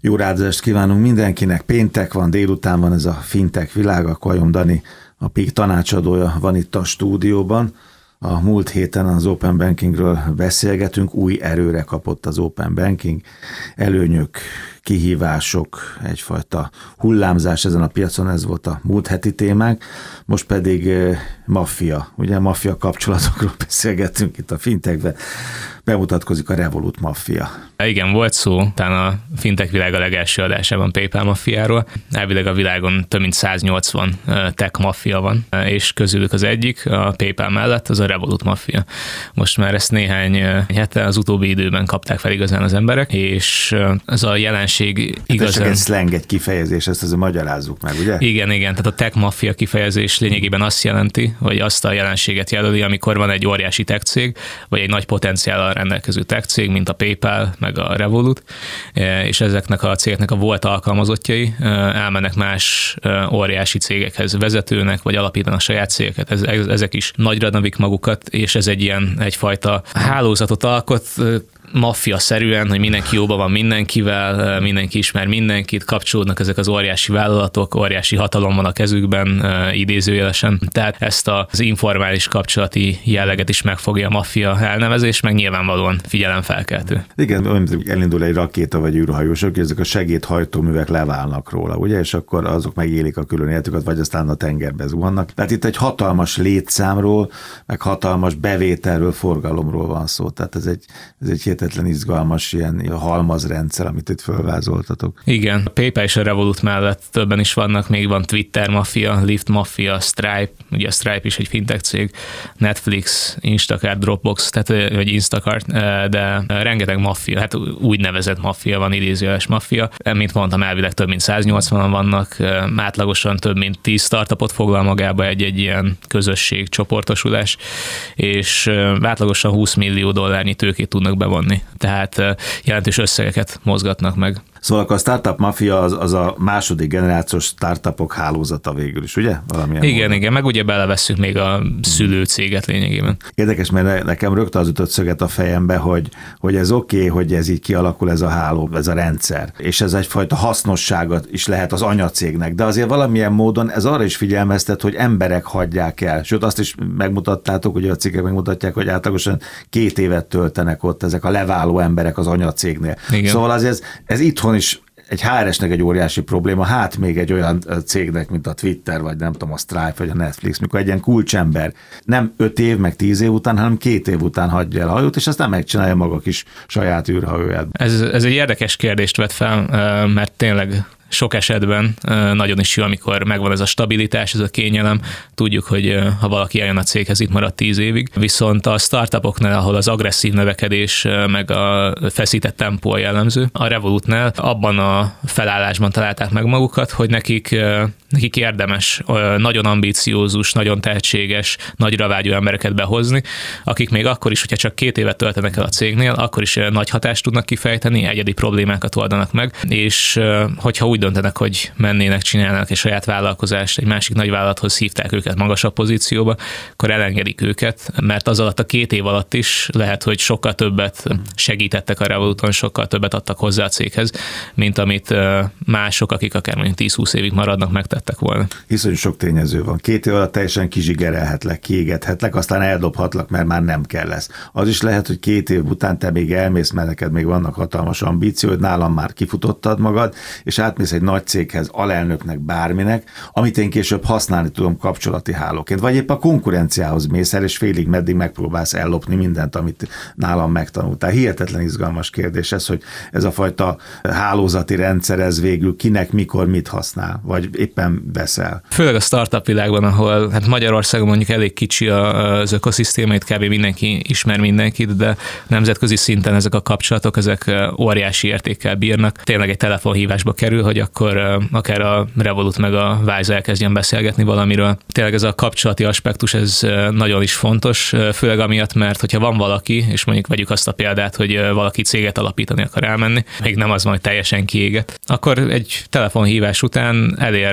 Jó ráadást kívánunk mindenkinek, péntek van, délután van ez a fintech világa, Kajom Dani, a PIK tanácsadója van itt a stúdióban. A múlt héten az Open Bankingről beszélgetünk, új erőre kapott az Open Banking, előnyök, kihívások, egyfajta hullámzás ezen a piacon, ez volt a múlt heti témánk, most pedig maffia, ugye maffia kapcsolatokról beszélgetünk itt a fintechben, bemutatkozik a Revolut maffia. Igen, volt szó, talán a fintech világ a legelső adásában PayPal maffiáról. Elvileg a világon több mint 180 tech maffia van, és közülük az egyik, a PayPal mellett, az a Revolut maffia. Most már ezt néhány hete az utóbbi időben kapták fel igazán az emberek, és ez a jelenség igazán... Ez egy slang, egy kifejezés, ezt azért magyarázzuk meg, ugye? Igen, tehát a tech maffia kifejezés lényegében azt jelenti, vagy azt a jelenséget jelöli, amikor van egy óriási tech cég, vagy egy nagy potenciállal rendelkező tech cég, mint a PayPal, meg a Revolut, és ezeknek a cégeknek a volt alkalmazottjai elmennek más óriási cégekhez vezetőnek, vagy alapítanak saját cégeket, ezek is nagyra növik magukat, és ez egyfajta hálózatot alkot, maffia-szerűen, hogy mindenki jóban van mindenkivel, mindenki ismer mindenkit, kapcsolódnak ezek az óriási vállalatok, óriási hatalom van a kezükben, idézőjelesen. Tehát ezt az informális kapcsolati jelleget is megfogja a maffia elnevezés, meg nyilvánvalóan figyelemfelkeltő. Igen, olyan, elindul egy rakéta vagy űrhajósok, ezek a segédhajtóművek leválnak róla, ugye, és akkor azok megélik a külön életüket, vagy aztán a tengerbe zuhannak. Tehát itt egy hatalmas létszámról, meg hatalmas bevételről, forgalomról van szó. Tehát ez egy hihetetlen izgalmas ilyen halmazrendszer, amit itt fölvázoltatok. Igen, a PayPal és a Revolut mellett többen is vannak, még van Twitter maffia, Lyft maffia, Stripe, ugye a Stripe is egy fintech cég, Netflix, Instacart, Dropbox, tehát vagy Instacart, de rengeteg maffia, hát úgynevezett maffia van, idézőjeles maffia. Mint mondtam, elvileg több mint 180-an vannak, átlagosan több mint 10 startupot foglal magába egy ilyen közösség, csoportosulás, és átlagosan $20 millió tőkét tudnak bevonni. Tehát jelentős összegeket mozgatnak meg. Szóval a startup mafia az a második generációs startupok hálózata végül is, ugye? Igen, meg ugye belevesszük még a szülőcéget lényegében. Érdekes, mert nekem rögtön az ütött szöget a fejembe, hogy ez oké, hogy ez így kialakul ez a háló, ez a rendszer, és ez egyfajta hasznosságot is lehet az anyacégnek, de azért valamilyen módon ez arra is figyelmeztet, hogy emberek hagyják el. Sőt, azt is megmutattátok, hogy a cikkek megmutatják, hogy átlagosan 2 évet töltenek ott ezek a leváló emberek az anyacégnél. Igen. Szóval azért ez itthon is egy HRS-nek egy óriási probléma, hát még egy olyan cégnek, mint a Twitter, vagy nem tudom, a Stripe, vagy a Netflix, mikor egy ilyen kulcsember nem 5 év, meg 10 év után, hanem 2 év után hagyja el a hajót, és aztán megcsinálja maga kis saját űrhajóját. Ez egy érdekes kérdést vet fel, mert tényleg sok esetben nagyon is jó, amikor megvan ez a stabilitás, ez a kényelem. Tudjuk, hogy ha valaki eljön a céghez, itt marad 10 évig. Viszont a startupoknál, ahol az agresszív növekedés meg a feszített tempó a jellemző, a Revolutnál abban a felállásban találták meg magukat, hogy nekik érdemes nagyon ambiciózus, nagyon tehetséges, nagyra vágyó embereket behozni, akik még akkor is, hogyha csak 2 évet töltenek el a cégnél, akkor is nagy hatást tudnak kifejteni, egyedi problémákat oldanak meg, és hogyha úgy döntenek, hogy mennének, csinálnak egy saját vállalkozást, egy másik nagy vállalathoz hívták őket magasabb pozícióba, akkor elengedik őket, mert az alatt a 2 év alatt is lehet, hogy sokkal többet segítettek a Revoluton, sokkal többet adtak hozzá a céghez, mint amit mások, akik akár mondjuk 10-20 évig maradnak, megtettek volna. Hiszonyú sok tényező van. 2 év alatt teljesen kizsigerelhetlek, kiégethetlek, aztán eldobhatlak, mert már nem kell lesz. Az is lehet, hogy 2 év után te még elmész, mert neked még vannak hatalmas ambícióid, nálam már kifutottad magad, és átmész egy nagy céghez, alelnöknek, bárminek, amit én később használni tudom kapcsolati hálóként, vagy épp a konkurenciához mész el, és félig meddig megpróbálsz ellopni mindent, amit nálam megtanultál. Hihetetlen izgalmas kérdés ez, hogy ez a fajta hálózati rendszer, ez végül kinek, mikor, mit használ, vagy éppen veszel. Főleg a startup világban, ahol hát Magyarországon mondjuk elég kicsi az ökoszisztéma, itt kb. Mindenki ismer mindenkit, de nemzetközi szinten ezek a kapcsolatok, ezek óriási értékkel bírnak. Tényleg egy telefonhívásba kerül, hogy akkor akár a Revolut meg a Wise elkezdjen beszélgetni valamiről. Tényleg ez a kapcsolati aspektus, ez nagyon is fontos, főleg amiatt, mert hogyha van valaki, és mondjuk vegyük azt a példát, hogy valaki céget alapítani akar elmenni, még nem az van, hogy teljesen kiéget, akkor egy telefonhívás után elér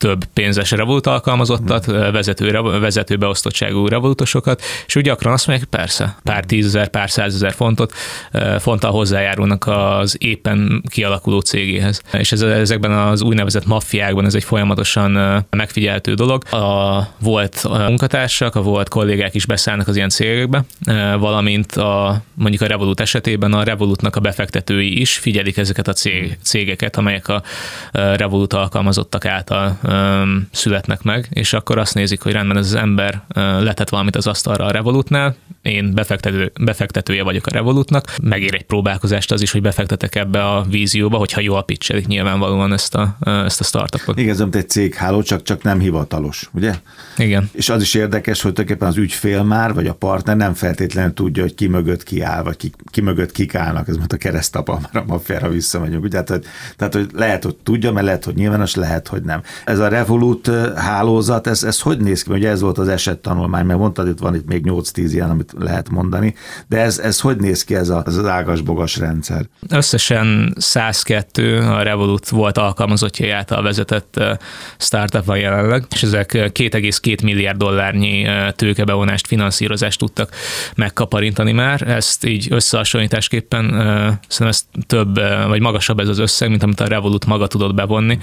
több pénzes Revolut alkalmazottat, vezető beosztottságú Revolutosokat, és úgy gyakran azt mondják, persze, pár 10 000, pár 100 000 fonttal hozzájárulnak az éppen kialakuló cégéhez. És ezekben az úgynevezett maffiákban ez egy folyamatosan megfigyelhető dolog. A volt munkatársak, a volt kollégák is beszállnak az ilyen cégekbe, valamint mondjuk a Revolut esetében a Revolutnak a befektetői is figyelik ezeket a cégeket, amelyek a Revolut alkalmazottak által születnek meg, és akkor azt nézik, hogy rendben ez az ember letett valamit az asztalra a Revolutnál, én befektetője vagyok a Revolutnak, megér egy próbálkozást az is, hogy befektetek ebbe a vízióba, hogyha jól pitchelik nyilvánvalóan ezt a startupot. Igen, ez mint egy cégháló, csak nem hivatalos, ugye? Igen. És az is érdekes, hogy tulajdonképpen az ügyfél már, vagy a partner nem feltétlenül tudja, hogy ki mögött ki áll, vagy ki mögött kik állnak, ez mint a keresztapa, már a maffiára visszamegyünk. Ugye? Tehát, hogy lehet, hogy tudja, mert lehet, hogy nyilvános, lehet, hogy nem. Ez a Revolut hálózat, ez hogy néz ki? Ugye ez volt az esettanulmány, mert mondtad, itt van itt még 8-10 ilyen, amit lehet mondani, de ez hogy néz ki ez az ágas-bogas rendszer? Összesen 102 a Revolut volt alkalmazottjai által vezetett startup van jelenleg, és ezek 2,2 milliárd dollárnyi tőkebevonást, finanszírozást tudtak megkaparintani már. Ezt így összehasonlításképpen szerintem ez több, vagy magasabb ez az összeg, mint amit a Revolut maga tudott bevonni,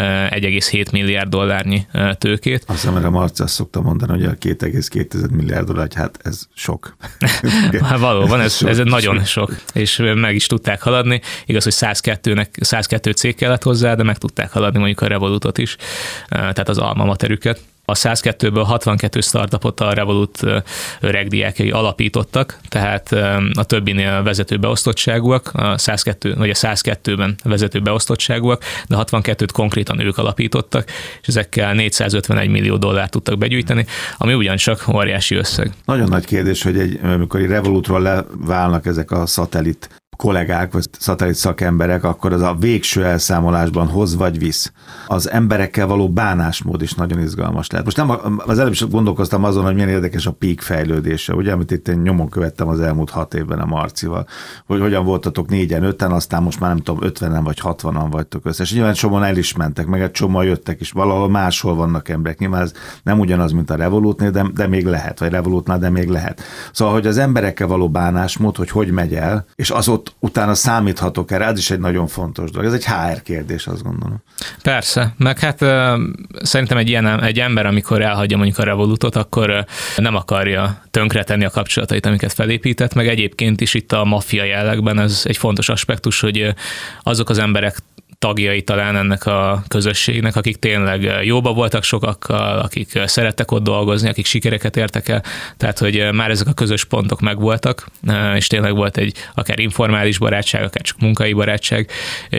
1,7 milliárd dollárnyi tőkét. Azt hiszem, a Marci azt szokta mondani, hogy a 2,2 milliárd dollár, hát ez sok. Hát valóban, ez nagyon sok, és meg is tudták haladni. Igaz, hogy 102 cég kellett hozzá, de meg tudták haladni mondjuk a Revolutot is, tehát az alma materüket. A 102-ből 62 startupot a Revolut öregdiákjai alapítottak, és a többinél vezető beosztottságúak, a 102-ben vezető beosztottságúak, de 62-t konkrétan ők alapítottak, és ezekkel 451 millió dollárt tudtak begyűjteni, ami ugyancsak óriási összeg. Nagyon nagy kérdés, hogy amikor egy Revolutról leválnak ezek a szatellit kollégák, vagy szatellit szakemberek, akkor az a végső elszámolásban hoz vagy visz. Az emberekkel való bánásmód is nagyon izgalmas lehet. Most nem, az előbb is gondolkoztam azon, hogy milyen érdekes a peak fejlődése, ugye, amit itt én nyomon követtem az elmúlt 6 évben a Marcival, hogy hogyan voltatok 4-5-en, aztán most már nem tudom, 50-en vagy 60-an vagytok össze. És nyilván csomóan el is mentek, meg egy csomóan jöttek is, valahol máshol vannak emberek. Nyilván ez nem ugyanaz, mint a Revolutnél, de még lehet, vagy Revolutnál, de még lehet. Szóval, hogy az emberekkel való bánásmód, hogy megy el, és az ott utána számíthatok erre, ez is egy nagyon fontos dolog. Ez egy HR kérdés, azt gondolom. Persze, meg hát szerintem egy ember, amikor elhagyja mondjuk a Revolutot, akkor nem akarja tönkretenni a kapcsolatait, amiket felépített, meg egyébként is itt a maffia jellegben ez egy fontos aspektus, hogy azok az emberek tagjai talán ennek a közösségnek, akik tényleg jóba voltak sokakkal, akik szerettek ott dolgozni, akik sikereket értek el, tehát hogy már ezek a közös pontok megvoltak, és tényleg volt egy akár informális barátság, akár csak munkai barátság,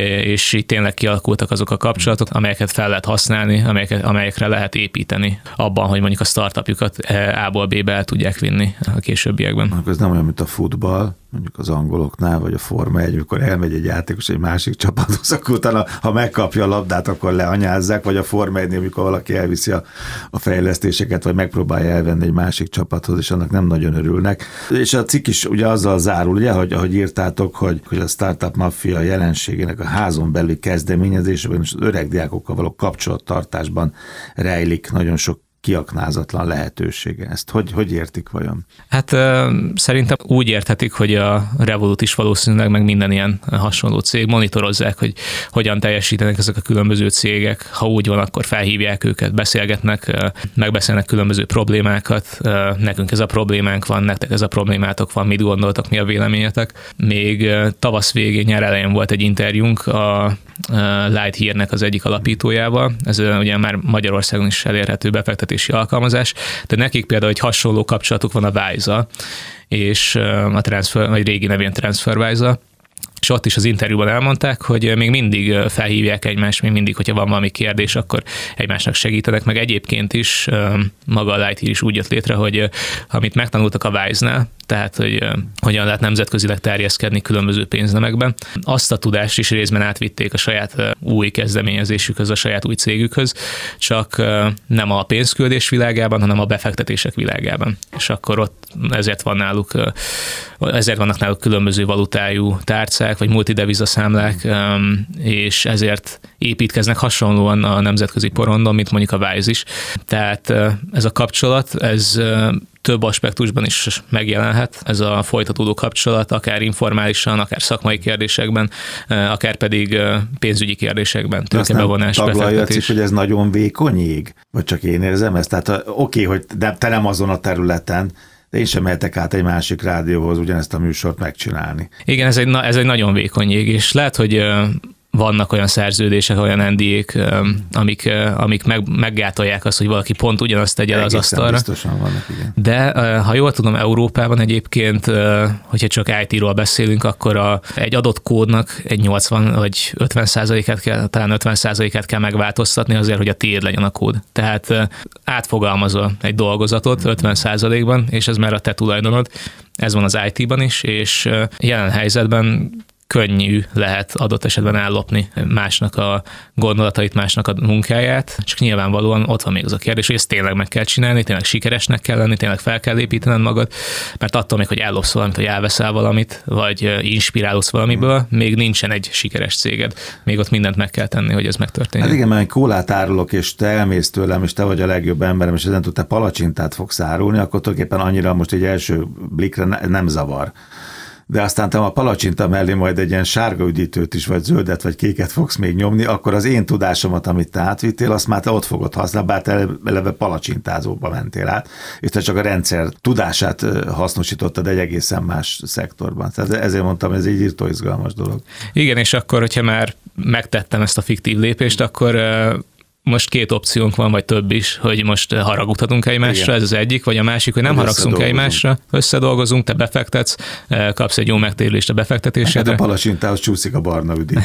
és így tényleg kialakultak azok a kapcsolatok, amelyeket fel lehet használni, amelyekre lehet építeni abban, hogy mondjuk a startupjukat A-ból B-be el tudják vinni a későbbiekben. Ez nem olyan, mint a futball, mondjuk az angoloknál, vagy a Forma 1, amikor elmegy egy játékos egy másik csapathoz, akkor utána, ha megkapja a labdát, akkor leanyázzák, vagy a Forma 1-nél, amikor valaki elviszi a fejlesztéseket, vagy megpróbálja elvenni egy másik csapathoz, és annak nem nagyon örülnek. És a cikk is ugye azzal zárul, ugye, ahogy írtátok, hogy a startup maffia jelenségének a házon belüli kezdeményezésében és az öreg diákokkal való kapcsolattartásban rejlik nagyon sok kiaknázatlan lehetősége. Ezt hogy értik vajon? Hát szerintem úgy érthetik, hogy a Revolut is valószínűleg, meg minden ilyen hasonló cég monitorozzák, hogy hogyan teljesítenek ezek a különböző cégek. Ha úgy van, akkor felhívják őket, beszélgetnek, megbeszélnek különböző problémákat. Nekünk ez a problémánk van, nektek ez a problémátok van, mit gondoltak, mi a véleményetek. Még tavasz végén, nyár elején volt egy interjúnk a Lightyear-nek az egyik alapítójával. Ez ugye már Magyarországon is elérhető befektetési alkalmazás, de nekik például egy hasonló kapcsolatuk van a Wise-al, és a Transfer, vagy régi nevén TransferWise-al, és ott is az interjúban elmondták, hogy még mindig felhívják egymást, még mindig, hogyha van valami kérdés, akkor egymásnak segítenek, meg egyébként is maga a Lightyear is úgy jött létre, hogy amit megtanultak a Wise-nál, tehát hogy hogyan lehet nemzetközileg terjeszkedni különböző pénznemekben, azt a tudást is részben átvitték a saját új kezdeményezésükhöz, a saját új cégükhöz, csak nem a pénzküldés világában, hanem a befektetések világában. És akkor ott ezért vannak náluk különböző valutájú tárcák, számlák, vagy multidevizaszámlák, és ezért építkeznek hasonlóan a nemzetközi porondon, mint mondjuk a Wise is. Tehát ez a kapcsolat, ez több aspektusban is megjelenhet, ez a folytatódó kapcsolat, akár informálisan, akár szakmai kérdésekben, akár pedig pénzügyi kérdésekben, tőkebevonás, befektetés. Hogy ez nagyon vékony jég? Vagy csak én érzem ezt? Tehát oké, hogy te nem azon a területen, de én sem mehetek át egy másik rádióhoz ugyanezt a műsort megcsinálni. Igen, ez egy nagyon vékony jég, és lehet, hogy vannak olyan szerződések, olyan NDA-k, amik meggátolják azt, hogy valaki pont ugyanazt tegye le az asztalra. Biztosan vannak, igen. De ha jól tudom, Európában egyébként, hogyha csak IT-ról beszélünk, akkor egy adott kódnak egy 80 vagy 50%-át kell, talán 50%-át kell megváltoztatni azért, hogy a tiéd legyen a kód. Tehát átfogalmazol egy dolgozatot 50%-ban, és ez már a te tulajdonod. Ez van az IT-ban is, és jelen helyzetben könnyű lehet adott esetben ellopni másnak a gondolatait, másnak a munkáját, csak nyilvánvalóan ott van még az a kérdés, hogy ezt tényleg meg kell csinálni, tényleg sikeresnek kell lenni, tényleg fel kell építened magad, mert attól még, hogy ellopsz valamit, vagy elveszel valamit, vagy inspirálódsz valamiből, még nincsen egy sikeres céged. Még ott mindent meg kell tenni, hogy ez megtörténjen. Hát igen, mert kólát árulok, és te elmész tőlem, és te vagy a legjobb emberem, és ezen te palacsintát fogsz árulni, akkor tulajdonképpen annyira most egy első blikre nem zavar. De aztán te a palacsinta mellé majd egy ilyen sárga üdítőt is, vagy zöldet, vagy kéket fogsz még nyomni, akkor az én tudásomat, amit te átvittél, azt már te ott fogod használni, bár te eleve palacsintázóba mentél át, és te csak a rendszer tudását hasznosítottad egy egészen más szektorban. Tehát ezért mondtam, ez egy írtó izgalmas dolog. Igen, és akkor, hogyha már megtettem ezt a fiktív lépést, akkor most két opciónk van, vagy több is, hogy most haragudhatunk egymásra, igen. Ez az egyik, vagy a másik, hogy nem haragszunk egymásra, összedolgozunk, te befektetsz, kapsz egy jó megtérülést a befektetésedre. Hát a palacsintához csúszik a barna üdítő.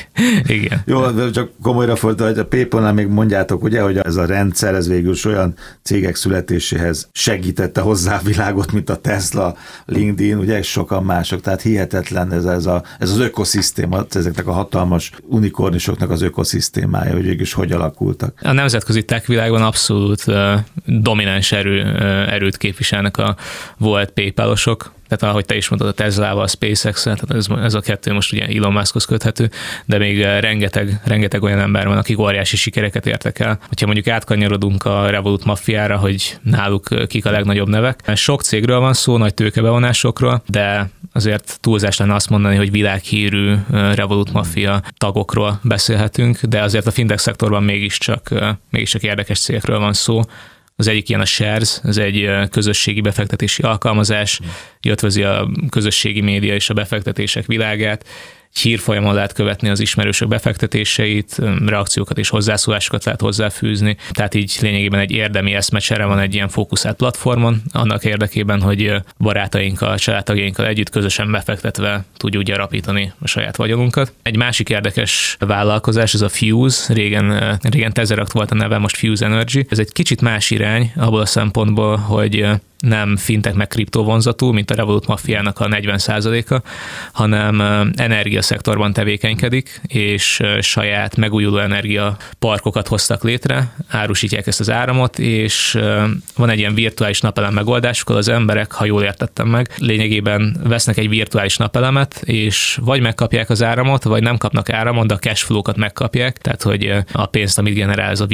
Igen. Jó, csak komolyra fordítva, hogy a PayPal-nál még mondjátok, ugye, hogy ez a rendszer, ez végül olyan cégek születéséhez segítette hozzá a világot, mint a Tesla, LinkedIn, ugye, és sokan mások, tehát hihetetlen ez az ökoszisztéma, ezeknek a hatalmas unikornisoknak az ökoszisztémája, hogy végül is hogy alakul. A nemzetközi tech világban abszolút domináns erőt képviselnek a volt PayPal-osok. Tehát ahogy te is mondtad, a Teslával, a SpaceX-el, tehát ez a kettő most ugye Elon Muskhoz köthető, de még rengeteg olyan ember van, akik óriási sikereket értek el. Hogyha mondjuk átkanyarodunk a Revolut maffiára, hogy náluk kik a legnagyobb nevek. Sok cégről van szó, nagy tőkebevonásokról, de azért túlzás lenne azt mondani, hogy világhírű Revolut maffia tagokról beszélhetünk, de azért a fintech szektorban mégiscsak érdekes cégekről van szó. Az egyik ilyen a Shares, ez egy közösségi befektetési alkalmazás, ötvözi a közösségi média és a befektetések világát. Hírfolyamon lehet követni az ismerősök befektetéseit, reakciókat és hozzászólásokat lehet hozzáfűzni. Tehát így lényegében egy érdemi eszmecsere van egy ilyen fókuszált platformon, annak érdekében, hogy barátainkkal, családtagjainkkal együtt közösen befektetve tudjuk gyarapítani a saját vagyonunkat. Egy másik érdekes vállalkozás, ez a Fuse, régen Tezeract volt a neve, most Fuse Energy. Ez egy kicsit más irány abból a szempontból, hogy nem fintech meg kriptovonzatú, mint a Revolut maffiának a 40%-a, hanem energiaszektorban tevékenykedik, és saját megújuló energiaparkokat hoztak létre, árusítják ezt az áramot, és van egy ilyen virtuális napelem megoldásuk, az emberek, ha jól értettem meg, lényegében vesznek egy virtuális napelemet, és vagy megkapják az áramot, vagy nem kapnak áramot, de a cashflow-kat megkapják, tehát hogy a pénzt, amit generál ez a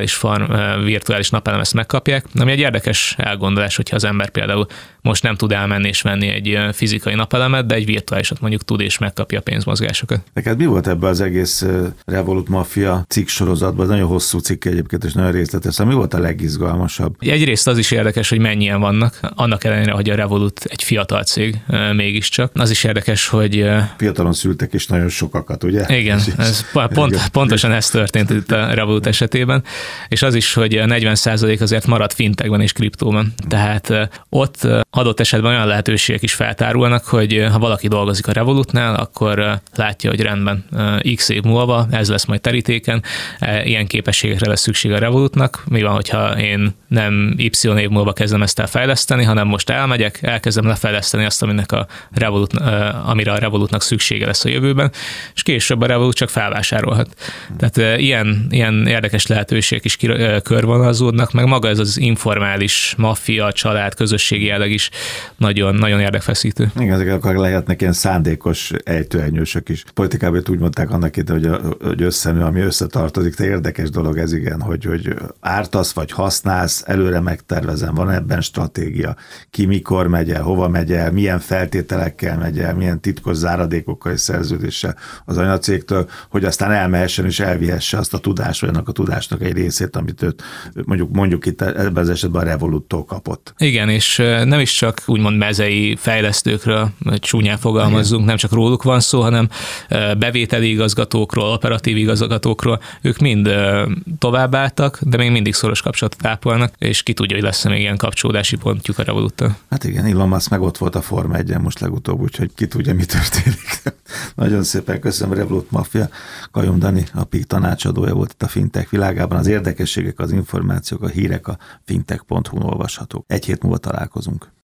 virtuális napelem, ezt megkapják. Ami egy érdekes elgondolás, hogyha az ember például most nem tud elmenni és venni egy fizikai napelemet, de egy virtuálisat mondjuk tud és megkapja a pénzmozgásokat. Neked mi volt ebben az egész Revolut Mafia cikk sorozatban? Ez nagyon hosszú cikk egyébként, és nagyon részletes. Szóval mi volt a legizgalmasabb? Egyrészt az is érdekes, hogy mennyien vannak, annak ellenére, hogy a Revolut egy fiatal cég mégiscsak. Az is érdekes, hogy... Fiatalon szültek és nagyon sokakat, ugye? Igen, pontosan ez történt itt a Revolut esetében, és az is, hogy 40% azért maradt fintechben és kriptóban. Tehát ott adott esetben olyan lehetőségek is feltárulnak, hogy ha valaki dolgozik a Revolutnál, akkor látja, hogy rendben x év múlva ez lesz majd terítéken, ilyen képességekre lesz szükség a Revolutnak. Mi van, hogyha én nem y év múlva kezdem ezt el fejleszteni, hanem most elmegyek, elkezdem lefejleszteni azt, amire a Revolutnak szüksége lesz a jövőben, és később a Revolut csak felvásárolhat. Tehát ilyen érdekes lehetőségek is körvonalazódnak, meg maga ez az informális maffia, csalás, család, közösségi jelleg is nagyon, nagyon érdekfeszítő. Igen, ezek akkor lehetnek ilyen szándékos ejtőernyősök is. Politikában úgy mondták annak idején, hogy összenő, ami összetartozik, de érdekes dolog ez, igen, hogy ártasz vagy használsz, előre megtervezem, van ebben stratégia, ki mikor megy el, hova megy el, milyen feltételekkel megy el, milyen titkos záradékokkal és szerződéssel az anyacégtől, hogy aztán elmehessen és elvihesse azt a tudást, vagy annak a tudásnak egy részét, amit őt mondjuk itt ebben az esetben a Revoluttól kapott. Igen, és nem is csak úgymond mezei fejlesztőkről, hogy csúnyán fogalmazzunk, nem csak róluk van szó, hanem bevételi igazgatókról, operatív igazgatókról, ők mind továbbálltak, de még mindig szoros kapcsolatot ápolnak, és ki tudja, hogy lesz-e még ilyen kapcsolódási pontjuk a Revoluttal. Hát igen, Elon Musk meg ott volt a Forma 1-en most legutóbb, úgyhogy ki tudja, mi történik. Nagyon szépen köszönöm, Revolut Mafia. Kajom Dani, a PIK tanácsadója volt itt a fintech világában. Az érdekességek, az információk, a hírek a fintech.hu-n olvashatók. Egy hét múlva találkozunk.